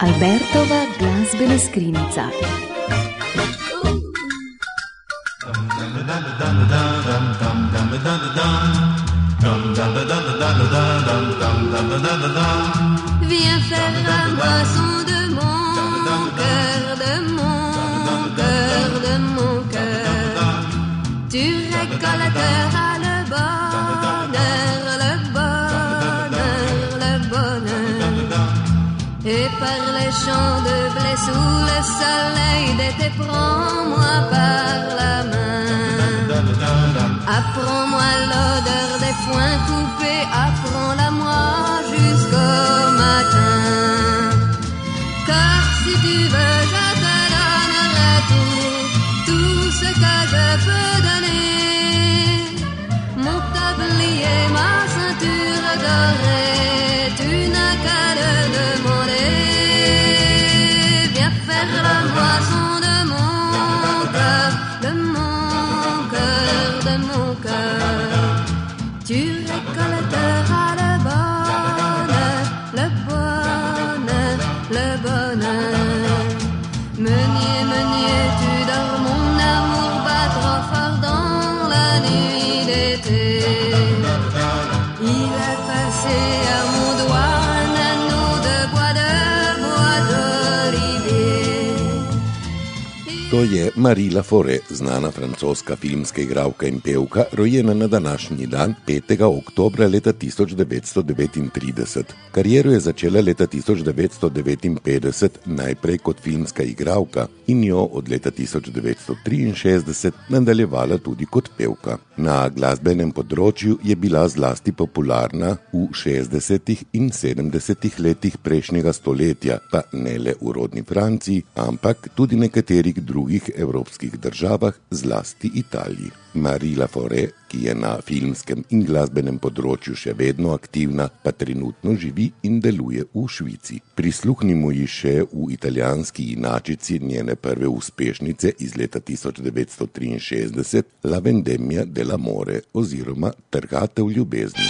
Albertova glazbena skrinjica. Viens faire la moisson de mon cœur, de mon cœur, de mon cœur. Tu récolteras le bonheur, le bonheur, le bonheur. Et par les champs de blé sous le soleil d'été, prends-moi par la main. Apprends-moi l'odeur des foins coupés, apprends-la-moi jusqu'au matin. Car si tu veux, je te donnerai tout ce que je peux donner. Mon tablier, ma ceinture dorée, tu n'as qu'à le demander. Viens faire la moisson de mon cœur, de mon cœur, de mon cœur. Tu récolteras le bonheur, le bonheur, le bonheur. Meunier, meunier, tu dors, mon amour bat trop fort dans la nuit d'été. Il est passé à mon doigt un anneau de bois d'olivier. To je Marie Laforêt, znana francoska filmska igralka in pevka, rojena na današnji dan, 5. oktobra leta 1939. Kariero je začela leta 1959, najprej kot filmska igralka in jo od leta 1963 nadaljevala tudi kot pevka. Na glasbenem področju je bila zlasti popularna v 60. in 70. letih prejšnjega stoletja, pa ne le v rodni Franciji, ampak tudi nekaterih drugih evropskih državah, zlasti Italiji. Marie Laforêt, ki je na filmskem in glasbenem področju še vedno aktivna, pa trenutno živi in deluje v Švici. Prisluhnimo ji še v italijanski inačici njene prve uspešnice iz leta 1963, La vendemmia dell'amore oziroma Trgatev ljubezni.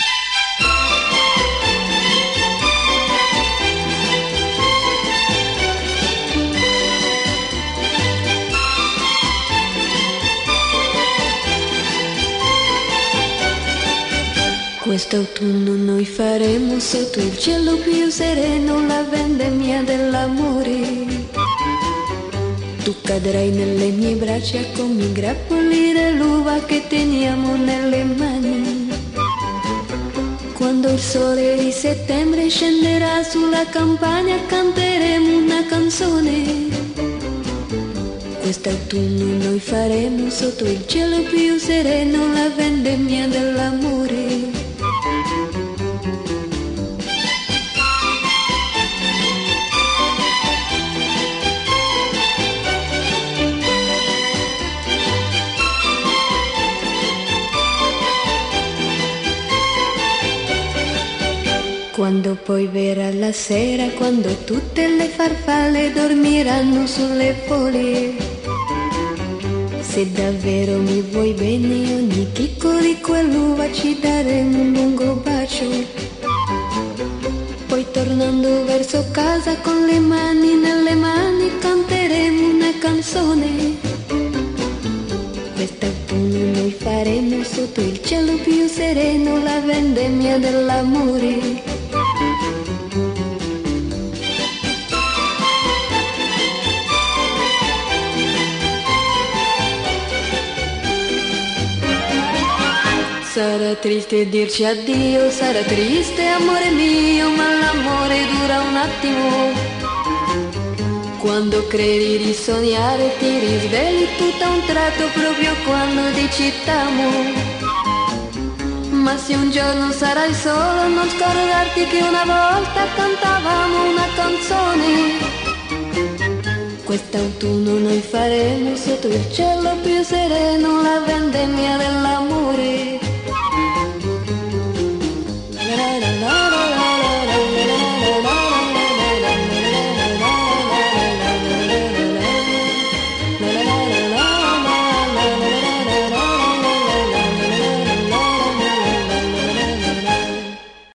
Quest'autunno noi faremo sotto il cielo più sereno la vendemmia dell'amore. Tu cadrai nelle mie braccia come i grappoli dell'uva che teniamo nelle mani. Quando il sole di settembre scenderà sulla campagna canteremo una canzone. Quest'autunno noi faremo sotto il cielo più sereno la vendemmia dell'amore. Quando poi verrà la sera, quando tutte le farfalle dormiranno sulle foglie, se davvero mi vuoi bene ogni chicco di quell'uva ci daremo un lungo bacio. Poi tornando verso casa con le mani nelle mani canteremo una canzone. Quest'autunno noi faremo sotto il cielo più sereno la vendemmia dell'amore. Sarà triste dirci addio, sarà triste amore mio, ma l'amore dura un attimo. Quando credi di sognare ti risvegli tutto a un tratto proprio quando dici t'amo. Ma se un giorno sarai solo non scordarti che una volta cantavamo una canzone. Quest'autunno noi faremo sotto il cielo più sereno la vendemmia della